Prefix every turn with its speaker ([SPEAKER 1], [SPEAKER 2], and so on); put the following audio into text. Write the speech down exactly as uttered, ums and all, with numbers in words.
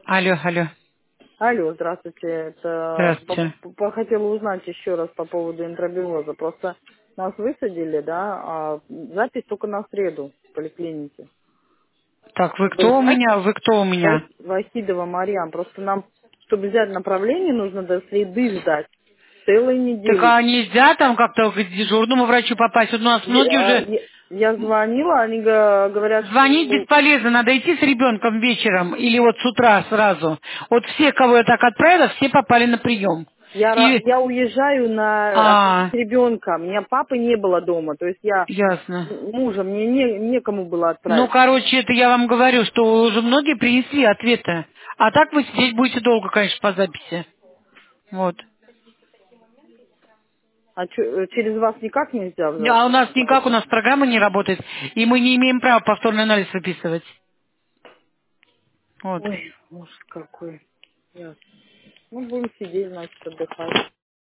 [SPEAKER 1] Алло, алло.
[SPEAKER 2] Алло, здравствуйте. Это по-
[SPEAKER 1] Здравствуйте.
[SPEAKER 2] по- хотела узнать еще раз по поводу интробиоза. Просто нас высадили, да, а запись только на среду в поликлинике.
[SPEAKER 1] Так, вы
[SPEAKER 2] Вы
[SPEAKER 1] кто у
[SPEAKER 2] знаете,
[SPEAKER 1] меня? Вы кто у меня?
[SPEAKER 2] Вах- Вахидова Марьям. Просто нам, чтобы взять направление, нужно до среды ждать целой
[SPEAKER 1] Так
[SPEAKER 2] недели.
[SPEAKER 1] а нельзя там как-то к дежурному врачу попасть? Вот у нас
[SPEAKER 2] Я,
[SPEAKER 1] многие
[SPEAKER 2] а,
[SPEAKER 1] уже
[SPEAKER 2] я- я звонила, они га- говорят,
[SPEAKER 1] звонить
[SPEAKER 2] что
[SPEAKER 1] бесполезно, надо идти с ребенком вечером или вот с утра сразу. Вот все, кого я так отправила, все попали на прием.
[SPEAKER 2] я, ра-
[SPEAKER 1] И,
[SPEAKER 2] я уезжаю на
[SPEAKER 1] а,
[SPEAKER 2] отвозить ребенка. У меня папы не было дома. То есть я
[SPEAKER 1] ясно.
[SPEAKER 2] мужа, мне не, некому было
[SPEAKER 1] Ну,
[SPEAKER 2] отправить.
[SPEAKER 1] короче, это я вам говорю, что уже многие принесли ответы. А так вы сидеть будете долго, конечно, по записи. Вот.
[SPEAKER 2] А чё, э, через вас никак нельзя в
[SPEAKER 1] А у
[SPEAKER 2] запись?
[SPEAKER 1] нас никак, у нас программа не работает, и мы не имеем права повторный анализ выписывать. Вот.
[SPEAKER 2] Ой, ужас какой. Ясно. Ну, будем сидеть, значит, отдыхать.